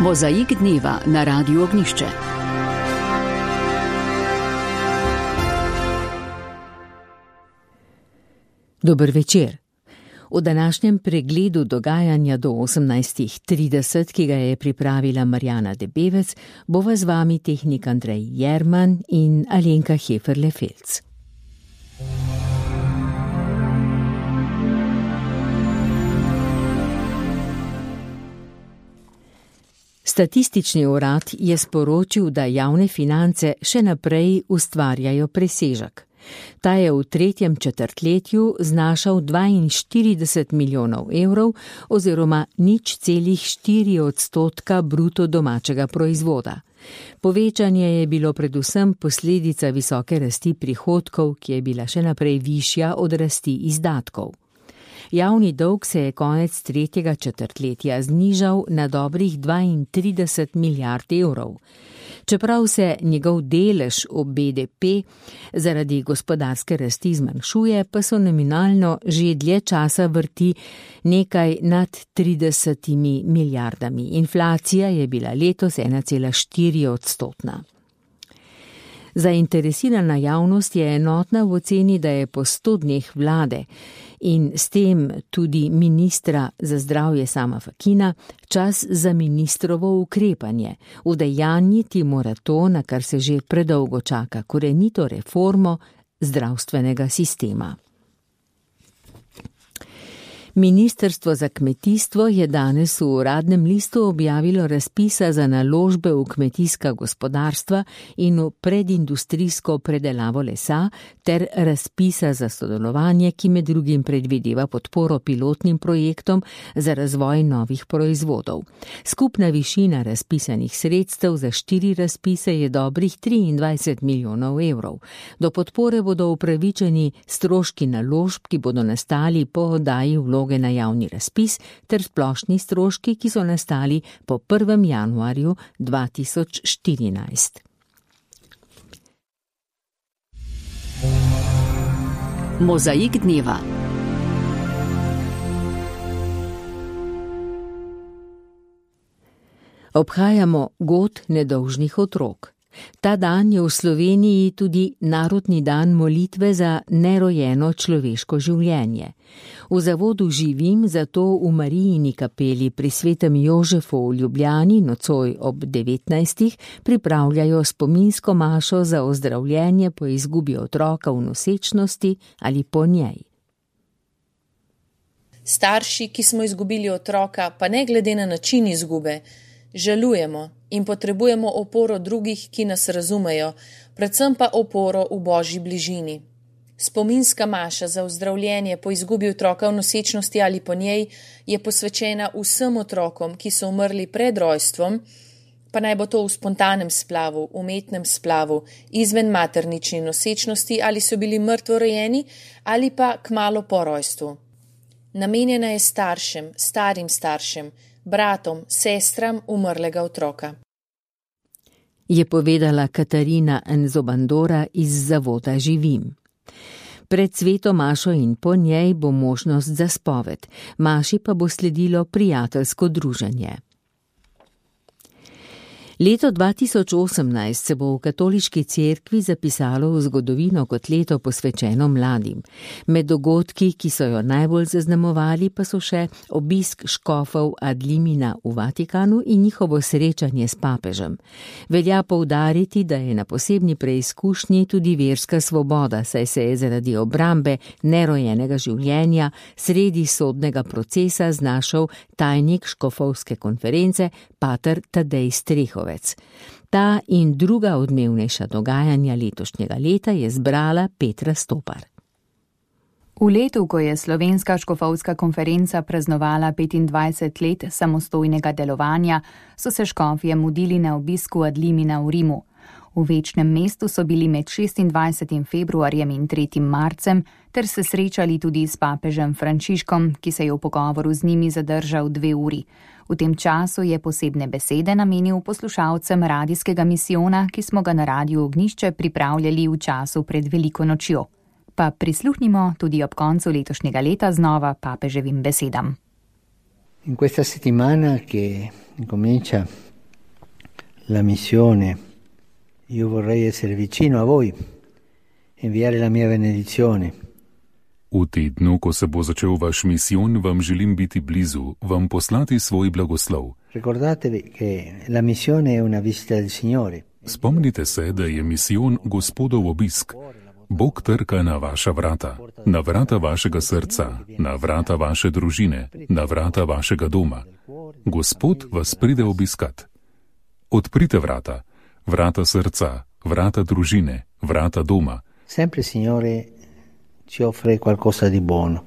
Mozaik dneva na Radiu Ognjišče. Dober večer. V današnjem pregledu dogajanja do 18:30, ki ga je pripravila Marjana Debevec, bova z vami tehnik Andrej Jerman in Alenka Heferle-Felc. Statistični urad je sporočil, da javne finance še naprej ustvarjajo presežek. Ta je v tretjem četrtletju znašal 42 milijonov evrov oziroma 0,4% bruto domačega proizvoda. Povečanje je bilo predvsem posledica visoke rasti prihodkov, ki je bila še naprej višja od rasti izdatkov. Javni dolg se je konec tretjega četrtletja znižal na dobrih 32 milijard evrov. Čeprav se njegov delež v BDP zaradi gospodarske rasti zmanjšuje, pa so nominalno že dlje časa vrti nekaj nad 30 milijardami. Inflacija je bila letos 1,4%. Zainteresirana javnost je enotna v oceni, da je po 100 dneh vlade in s tem tudi ministra za zdravje Sama Fakina čas za ministrovo ukrepanje. Udejanjiti mora to, na kar se že predolgo čaka, korenito reformo zdravstvenega sistema. Ministrstvo za kmetijstvo je danes v uradnem listu objavilo razpisa za naložbe v kmetijska gospodarstva in v predindustrijsko predelavo lesa ter razpisa za sodelovanje, ki med drugim predvideva podporo pilotnim projektom za razvoj novih proizvodov. Skupna višina razpisanih sredstev za 4 razpise je dobrih 23 milijonov evrov. Do podpore bodo upravičeni stroški naložb, ki bodo nastali po oddaji vloge na javni razpis, ter splošni stroški, ki so nastali po 1. januarju 2014. Mozaik dneva. Obhajamo god nedolžnih otrok. Ta dan je v Sloveniji tudi narodni dan molitve za nerojeno človeško življenje. V zavodu Živim zato v Marijini kapeli pri Svetem Jožefu v Ljubljani nocoj ob 19. pripravljajo spominsko mašo za ozdravljenje po izgubi otroka v nosečnosti ali po njej. Starši, ki smo izgubili otroka, pa ne glede na način izgube, žalujemo in potrebujemo oporo drugih, ki nas razumejo, predvsem pa oporo v Božji bližini. Spominska maša za ozdravljenje po izgubi otroka v nosečnosti ali po njej je posvečena vsem otrokom, ki so umrli pred rojstvom, pa naj bo to v spontanem splavu, umetnem splavu, izven maternični nosečnosti ali so bili mrtvo rojeni ali pa kmalu po rojstvu. Namenjena je staršem, starim staršem, bratom, sestram umrlega otroka. Je povedala Katarina Enzobandora iz zavoda Živim. Pred sveto mašo in po njej bo možnost za spoved, maši pa bo sledilo prijateljsko druženje. Leto 2018 se bo v katoliški cerkvi zapisalo v zgodovino kot leto posvečeno mladim. Med dogodki, ki so jo najbolj zaznamovali, pa so še obisk škofov ad limina v Vatikanu in njihovo srečanje s papežem. Velja poudariti, da je na posebni preizkušnji tudi verska svoboda, saj se je zaradi obrambe nerojenega življenja sredi sodnega procesa znašel tajnik škofovske konference pater Tadej Strehovec. Ta in druga odmevnejša dogajanja letošnjega leta je zbrala Petra Stopar. V letu, ko je Slovenska škofovska konferenca praznovala 25 let samostojnega delovanja, so se škofje mudili na obisku ad limina v Rimu. V večnem mestu so bili med 26. februarjem in 3. marcem ter se srečali tudi s papežem Frančiškom, ki se je v pogovoru z njimi zadržal 2 uri. V tem času je posebne besede namenil poslušalcem radijskega misijona, ki smo ga na Radiu Ognjišče pripravljali v času pred Veliko nočjo. Pa prisluhnimo tudi ob koncu letošnjega leta znova papeževim besedam. In questa settimana che comincia la missione, io vorrei essere vicino a voi, inviare la mia benedizione. V tednu, ko se bo začel vaš misijon, vam želim biti blizu, vam poslati svoj blagoslov. Ricordatevi che la missione è una visita del Signore. Spomnite se, da je misijon Gospodov obisk. Bog trka na vaša vrata, na vrata vašega srca, na vrata vaše družine, na vrata vašega doma. Gospod vas pride obiskat. Odprite vrata, vrata srca, vrata družine, vrata doma. Sempre il Signore ci offre qualcosa di buono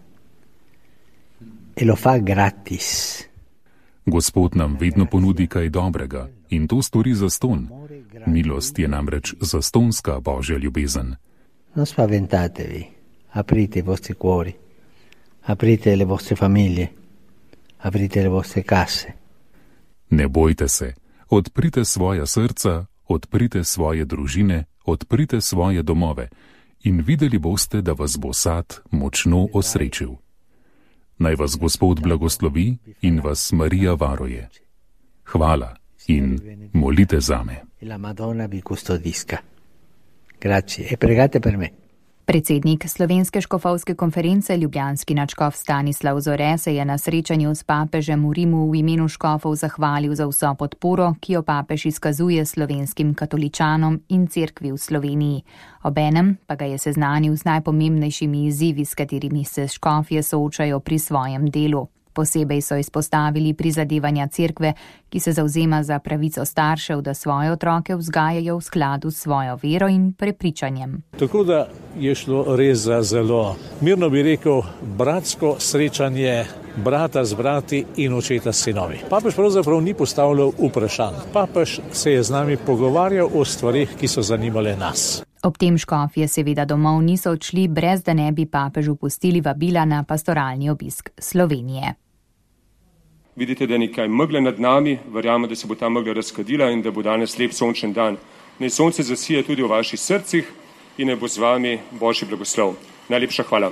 e lo fa gratis. Gospod nam vedno ponudi kaj dobrega in to stori zastonj. Milost je namreč zastonska Božja ljubezen. Non spaventatevi, aprite i vostri cuori, aprite le vostre famiglie, aprite le vostre case. Ne bojte se, odprite svoja srca, odprite svoje družine, odprite svoje domove in videli boste, da vas bo sad močno osrečil. Naj vas Gospod blagoslovi in vas Marija varuje. Hvala in molite zame. La Madonna vi custodisca. Grazie e pregate per me. Predsednik Slovenske škofovske konference ljubljanski nadškof Stanislav Zore se je na srečanju s papežem v Rimu v imenu škofov zahvalil za vso podporo, ki jo papež izkazuje slovenskim katoličanom in cerkvi v Sloveniji. Obenem pa ga je seznanil z najpomembnejšimi izzivi, s katerimi se škofje soočajo pri svojem delu. Posebej so izpostavili prizadevanja cerkve, ki se zavzema za pravico staršev, da svoje otroke vzgajajo v skladu s svojo vero in prepričanjem. Tako da je šlo res za zelo, mirno bi rekel, bratsko srečanje brata z brati in očeta s sinovi. Papež pravzaprav ni postavljal vprašanj. Papež se je z nami pogovarjal o stvarih, ki so zanimale nas. Ob tem škofje seveda domov niso odšli, brez da ne bi papežu pustili vabila na pastoralni obisk Slovenije. Vidite, da je nekaj megle nad nami, verjamem, da se bo ta megla razkadila in da bo danes lep sončen dan. Naj sonce zasije tudi v vaših srcih in naj bo z vami Božji blagoslov. Najlepša hvala.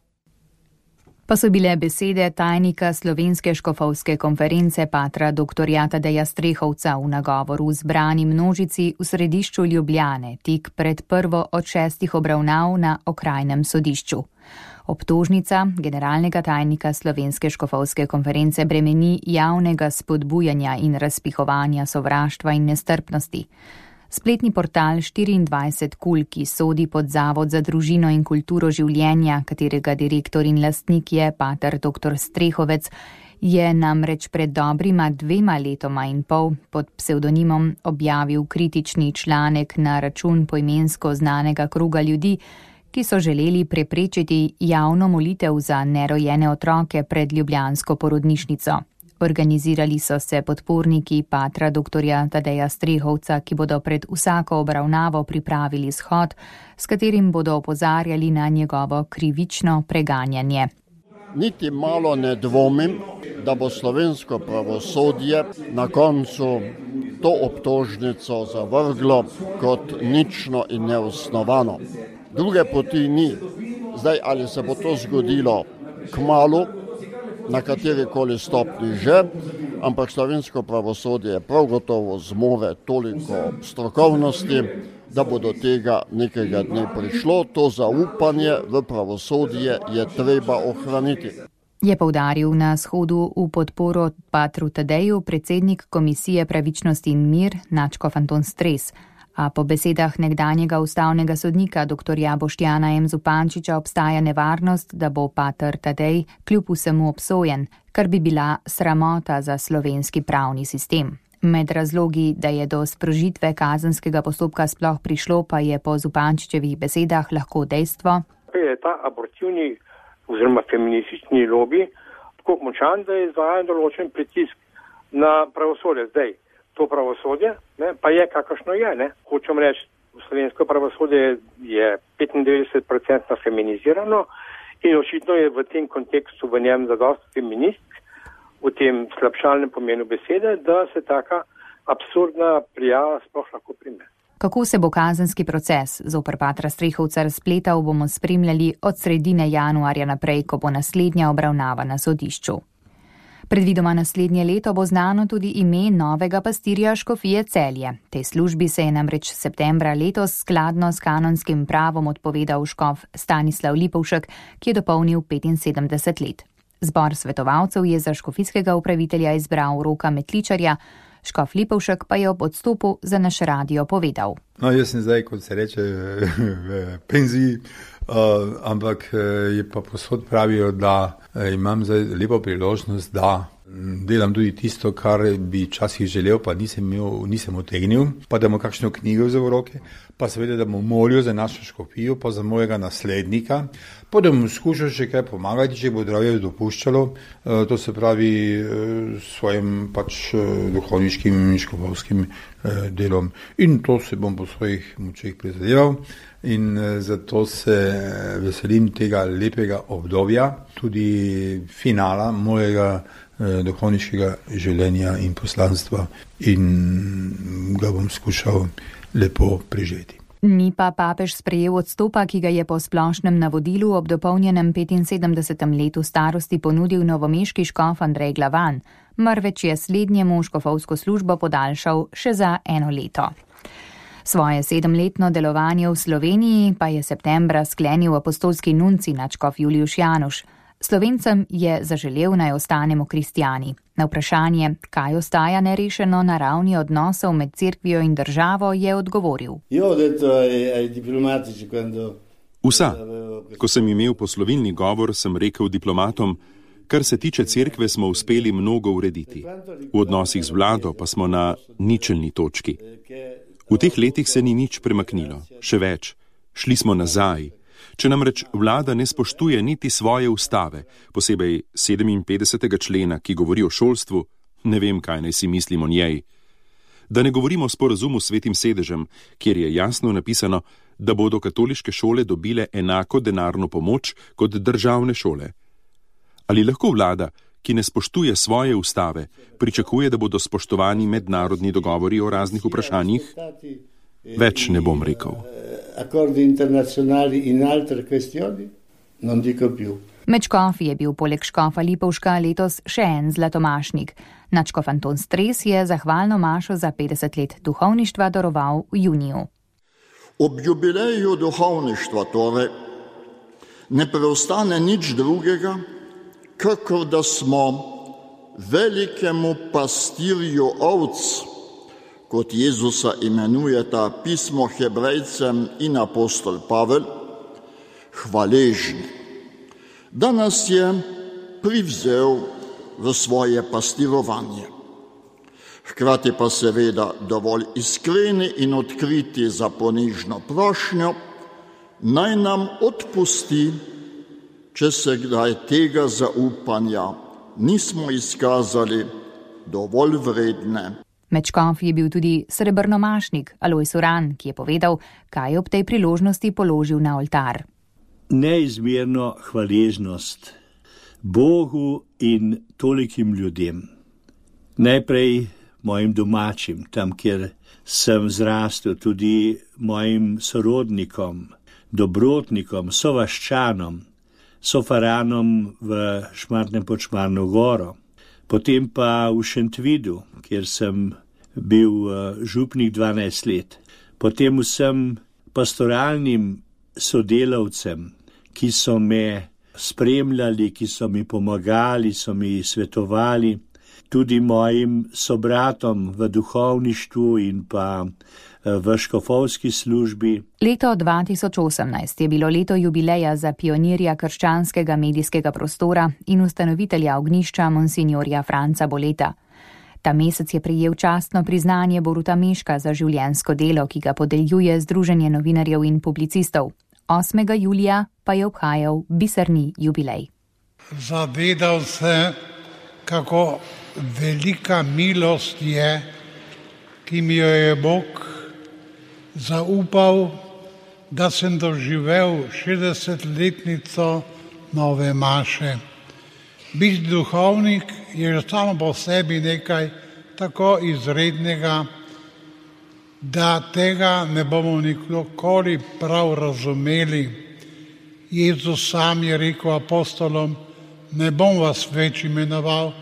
Pa so bile besede tajnika Slovenske škofovske konference patra dr. Tadeja Strehovca v nagovoru zbrani množici v središču Ljubljane, tik pred prvo od 6 obravnav na okrajnem sodišču. Obtožnica generalnega tajnika Slovenske škofovske konference bremeni javnega spodbujanja in razpihovanja sovraštva in nestrpnosti. Spletni portal 24KUL, ki sodi pod Zavod za družino in kulturo življenja, katerega direktor in lastnik je pater dr. Strehovec, je namreč pred dobrima 2 letoma in pol pod psevdonimom objavil kritični članek na račun poimensko znanega kruga ljudi, ki so želeli preprečiti javno molitev za nerojene otroke pred ljubljansko porodnišnico. Organizirali so se podporniki patra dr. Tadeja Strehovca, ki bodo pred vsako obravnavo pripravili shod, s katerim bodo opozarjali na njegovo krivično preganjanje. Niti malo ne dvomim, da bo slovensko pravosodje na koncu to obtožnico zavrglo kot nično in neosnovano. Druge poti ni. Zdaj, ali se bo to zgodilo kmalu, na katerikoli stopni že, ampak slovensko pravosodje prav gotovo zmore toliko strokovnosti, da bo do tega nekega dne prišlo. To zaupanje v pravosodje je treba ohraniti. Je poudaril na shodu v podporo patru Tadeju predsednik Komisije pravičnosti in mir nadškof Anton Stres. A po besedah nekdanjega ustavnega sodnika dr. Boštjana M. Zupančiča obstaja nevarnost, da bo pater Tadej kljub vsemu obsojen, kar bi bila sramota za slovenski pravni sistem. Med razlogi, da je do sprožitve kazenskega postopka sploh prišlo, pa je po Zupančičevih besedah lahko dejstvo, da je ta abortivni oziroma feministični lobi tako močan, da je izvajan določen pritisk na pravosodje zdaj. To pravosodje pa je kakršno je. Hočem reči, slovensko pravosodje je 95% feminizirano in očitno je v tem kontekstu v njem zadosti feministk, v tem slabšalnem pomenu besede, da se taka absurdna prijava sploh lahko prime. Kako se bo kazenski proces zoper patra Strehovca razpletal, bomo spremljali od sredine januarja naprej, ko bo naslednja obravnava na sodišču. Predvidoma naslednje leto bo znano tudi ime novega pastirja škofije Celje. Tej službi se je namreč septembra letos skladno s kanonskim pravom odpovedal škof Stanislav Lipovšek, ki je dopolnil 75 let. Zbor svetovalcev je za škofijskega upravitelja izbral Roka Metličarja, škof Lipovšek pa je ob odstopu za naš radio povedal. No, jaz sem zdaj, kot se reče, v penziji, ampak je pa posod pravijo, da imam zdaj lepo priložnost, da delam tudi tisto, kar bi včasih želel, pa nisem otegnil, pa da imam kakšno knjigo v roke, pa seveda, da bom molil za našo škofijo, pa za mojega naslednika, pa da bom skušal še kaj pomagati, če bo zdravje dopuščalo, to se pravi svojim pač duhovniškim in škofovskim delom. In to se bom po svojih močeh prizadeval in zato se veselim tega lepega obdobja, tudi finala mojega duhovniškega življenja in poslanstva in ga bom skušal lepo preživeti. Ni pa papež sprejel odstopa, ki ga je po splošnem navodilu ob dopolnjenem 75. letu starosti ponudil novomeški škof Andrej Glavan, marveč je slednjemu škofovsko službo podaljšal še za 1 leto. Svoje 7-letno delovanje v Sloveniji pa je septembra sklenil apostolski nunci nadškof Juliuš Januš. Slovencem je zaželel, naj ostanemo kristjani. Na vprašanje, kaj ostaja nerešeno na ravni odnosov med cerkvijo in državo, je odgovoril. Vsa. Ko sem imel poslovilni govor, sem rekel diplomatom, kar se tiče cerkve, smo uspeli mnogo urediti. V odnosih z vlado pa smo na ničelni točki. V teh letih se ni nič premaknilo. Še več, šli smo nazaj. Če namreč vlada ne spoštuje niti svoje ustave, posebej 57. člena, ki govori o šolstvu, ne vem, kaj naj si mislim o njej. Da ne govorimo o sporazumu s Svetim sedežem, kjer je jasno napisano, da bodo katoliške šole dobile enako denarno pomoč kot državne šole. Ali lahko vlada, ki ne spoštuje svoje ustave, pričakuje, da bodo spoštovani mednarodni dogovori o raznih vprašanjih? Več ne bom rekel. Med škofi je bil poleg škofa Lipovška letos še en zlatomašnik. Nadškof Anton Stres je zahvalno mašo za 50 let duhovništva daroval v juniju. Ob jubileju duhovništva torej ne preostane nič drugega, kakor da smo velikemu pastirju ovc, kot Jezusa imenujeta pismo Hebrejcem in apostol Pavel, hvaležni, da nas je privzel v svoje pastirovanje. Hkrati pa seveda dovolj iskreni in odkriti za ponižno prošnjo, naj nam odpusti, če se kdaj tega zaupanja nismo izkazali dovolj vredne. Med škofi je bil tudi srebrnomašnik Alojz Uran, ki je povedal, kaj ob tej priložnosti položil na oltar. Neizmerno hvaležnost Bogu in tolikim ljudem. Najprej mojim domačim, tam, kjer sem zrastel, tudi mojim sorodnikom, dobrotnikom, sovaščanom, sofaranom v Šmartnem pod Šmarno goro, potem pa v Šentvidu, kjer sem bil župnik 12 let, potem vsem pastoralnim sodelavcem, ki so me spremljali, ki so mi pomagali, so mi svetovali, tudi mojim sobratom v duhovništvu in pa v škofovski službi. Leto 2018 je bilo leto jubileja za pionirja krščanskega medijskega prostora in ustanovitelja Ognjišča monsinjorja Franca Boleta. Ta mesec je prejel častno priznanje Boruta Meška za življenjsko delo, ki ga podeljuje Združenje novinarjev in publicistov. 8. julija pa je obhajal biserni jubilej. Zavedal se, kako velika milost je, ki mi jo je Bog zaupal, da sem doživel 60-letnico nove maše. Biti duhovnik je samo po sebi nekaj tako izrednega, da tega ne bomo nikoli prav razumeli. Jezus sam je rekel apostolom, ne bom vas več imenoval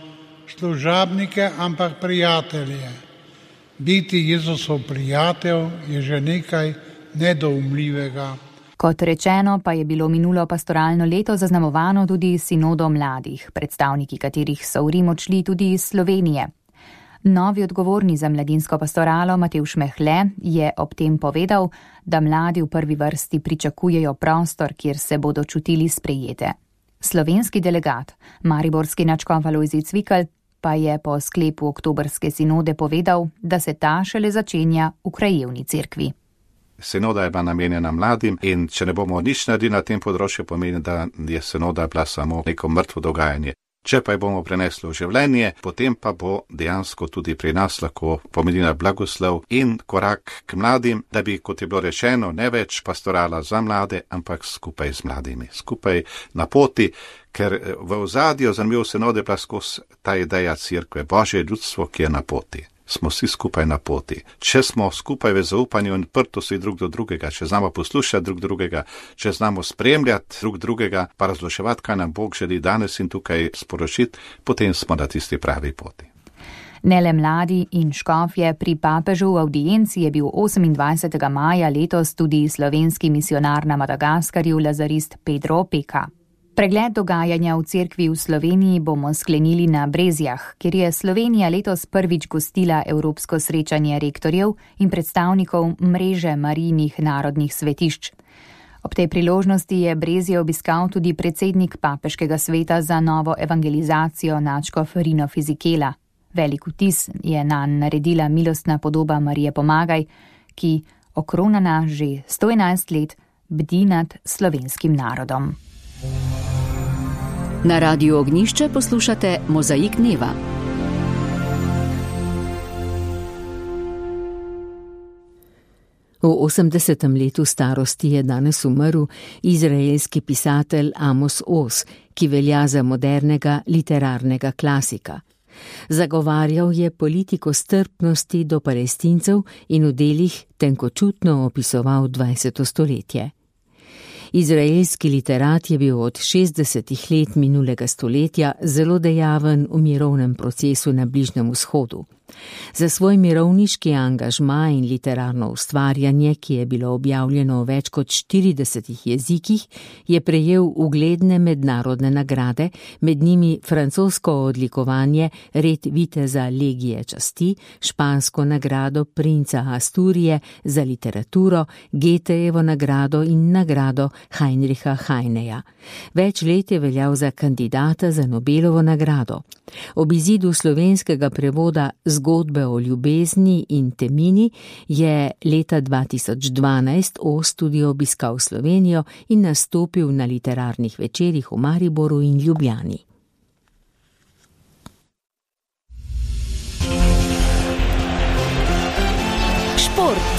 služabnike, ampak prijatelje. Biti Jezusov prijatelj je že nekaj nedoumljivega. Kot rečeno, pa je bilo minulo pastoralno leto zaznamovano tudi sinodo mladih, predstavniki katerih so v Rim odšli tudi iz Slovenije. Novi odgovorni za mladinsko pastoralo Matevž Mehle je ob tem povedal, da mladi v prvi vrsti pričakujejo prostor, kjer se bodo čutili sprejete. Slovenski delegat, mariborski nadškof Alojzij Cvikl, pa je po sklepu oktobrske sinode povedal, da se ta šele začenja v krajevni cerkvi. Sinoda je bila namenjena mladim in če ne bomo nič naredili na tem področju, pomeni, da je sinoda bila samo neko mrtvo dogajanje. Če pa jo bomo prenesli v življenje, potem pa bo dejansko tudi pri nas lahko pomenila blagoslov in korak k mladim, da bi, kot je bilo rečeno, ne več pastorala za mlade, ampak skupaj z mladimi, skupaj na poti, ker v ozadju zanimivo sinode je bila skozi ta ideja cerkve, Božje ljudstvo, ki je na poti. Smo vsi skupaj na poti. Če smo skupaj v zaupanju in odprtosti drug do drugega, če znamo poslušati drug drugega, če znamo spremljati drug drugega, pa razloževati, kaj nam Bog želi danes in tukaj sporočiti, potem smo na tisti pravi poti. Ne le mladi in škofje, pri papežu v audienci je bil 28. maja letos tudi slovenski misionar na Madagaskarju, lazarist Pedro Opeka. Pregled dogajanja v cerkvi v Sloveniji bomo sklenili na Brezjah, kjer je Slovenija letos prvič gostila Evropsko srečanje rektorjev in predstavnikov mreže Marijnih narodnih svetišč. Ob tej priložnosti je Brezje obiskal tudi predsednik Papeškega sveta za novo evangelizacijo nadškof Rino Fizikela. Velik vtis je nanj naredila milostna podoba Marije Pomagaj, ki okronana že 111 let bdi nad slovenskim narodom. Na Radiu Ognjišče poslušate Mozaik dneva. V 80. letu starosti je danes umrl izraelski pisatelj Amos Oz, ki velja za modernega literarnega klasika. Zagovarjal je politiko strpnosti do Palestincev in v delih tenkočutno opisoval 20. stoletje. Izraelski literat je bil od 60. let minulega stoletja zelo dejaven v mirovnem procesu na Bližnjem vzhodu. Za svoj mirovniški angažma in literarno ustvarjanje, ki je bilo objavljeno v več kot 40 jezikih, je prejel ugledne mednarodne nagrade, med njimi francosko odlikovanje Red viteza legije časti, špansko nagrado princa Asturije za literaturo, Goethejevo nagrado in nagrado Heinricha Heineja. Več let je veljal za kandidata za Nobelovo nagrado. Ob izidu slovenskega prevoda Zgodbe o ljubezni in temini je leta 2012 Oz tudi obiskal Slovenijo in nastopil na literarnih večerih v Mariboru in Ljubljani. Šport.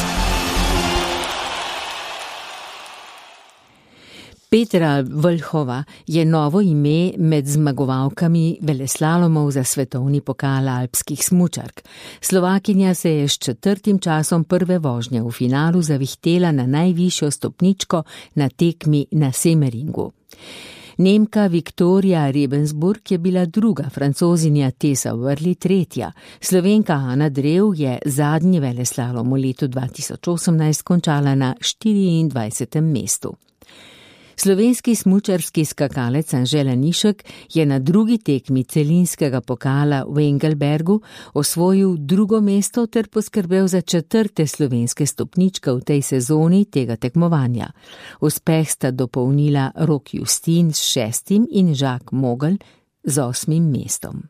Petra Vlhova je novo ime med zmagovalkami veleslalomov za svetovni pokal alpskih smučark. Slovakinja se je s 4. časom prve vožnje v finalu zavihtela na najvišjo stopničko na tekmi na Semeringu. Nemka Viktorija Rebensburg je bila druga, Francozinja Tessa Worley tretja. Slovenka Ana Drev je zadnji veleslalom v letu 2018 končala na 24. mestu. Slovenski smučarski skakalec Anže Lanišek je na drugi tekmi celinskega pokala v Engelbergu osvojil drugo mesto ter poskrbel za 4. slovenske stopničke v tej sezoni tega tekmovanja. Uspeh sta dopolnila Rok Justin s 6. in Žak Mogel z 8. mestom.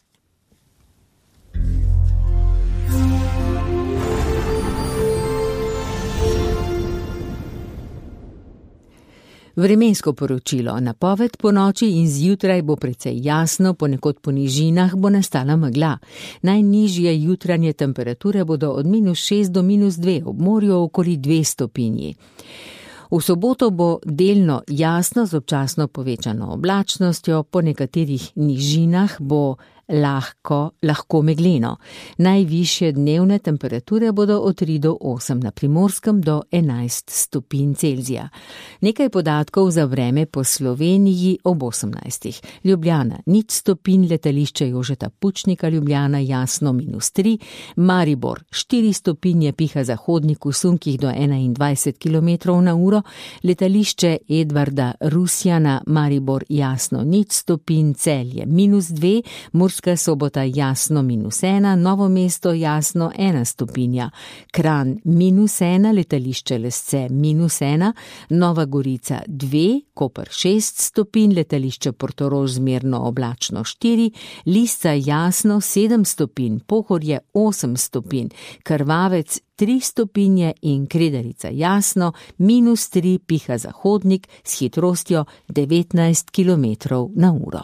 Vremensko poročilo. Napoved po noči in zjutraj bo precej jasno, ponekod po nižinah bo nastala megla. Najnižje jutranje temperature bodo od -6 do -2, ob morju okoli 2 stopinji. V soboto bo delno jasno z občasno povečano oblačnostjo, po nekaterih nižinah bo lahko megleno. Najvišje dnevne temperature bodo od 3 do 8, na Primorskem do 11 stopinj Celzija. Nekaj podatkov za vreme po Sloveniji ob 18. Ljubljana 0 stopinj, letališče Jožeta Pučnika Ljubljana jasno -3, Maribor 4 stopinje, piha zahodnik v sunkih do 21 km/h, letališče Edvarda Rusjana Maribor jasno 0 stopinj, Celje -2, Murska Sobota jasno -1, Novo mesto jasno 1 stopinja, Kranj -1, letališče Lesce -1, Nova Gorica 2, Koper 6 stopinj, letališče Portorož zmerno oblačno 4, Lisca jasno 7 stopinj, Pohorje 8 stopinj, Krvavec 3 stopinje in Kredarica jasno -3, piha zahodnik s hitrostjo 19 km/h.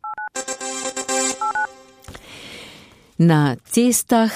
Na cestah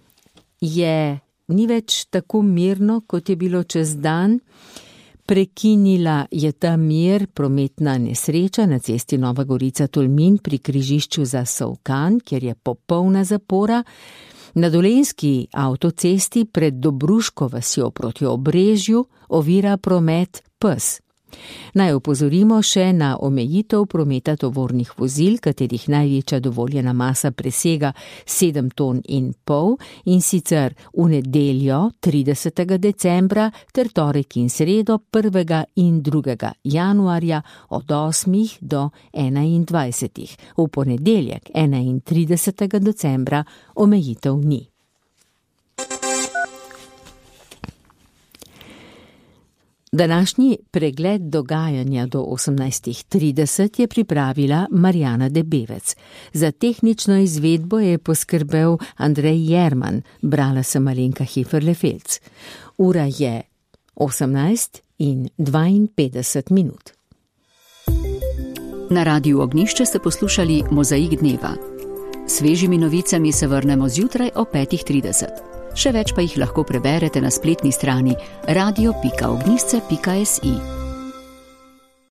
ni več tako mirno, kot je bilo čez dan. Prekinila je ta mir prometna nesreča na cesti Nova Gorica-Tolmin pri križišču za Solkan, kjer je popolna zapora. Na dolenjski avtocesti pred Dobruško vasjo proti Obrežju ovira promet pes. Naj opozorimo še na omejitev prometa tovornih vozil, katerih največja dovoljena masa presega 7,5 ton, in sicer v nedeljo 30. decembra ter torek in sredo 1. in 2. januarja od 8 do 21. V ponedeljek 31. decembra omejitev ni. Današnji pregled dogajanja do 18:30 je pripravila Marjana Debevec. Za tehnično izvedbo je poskrbel Andrej Jerman, brala sem Alenka Heferle-Felc. Ura je 18:52. Na Radiu Ognjišče ste poslušali Mozaik dneva. Svežimi novicami se vrnemo zjutraj o 5:30. Še več pa jih lahko preberete na spletni strani radio.ognjišče.si.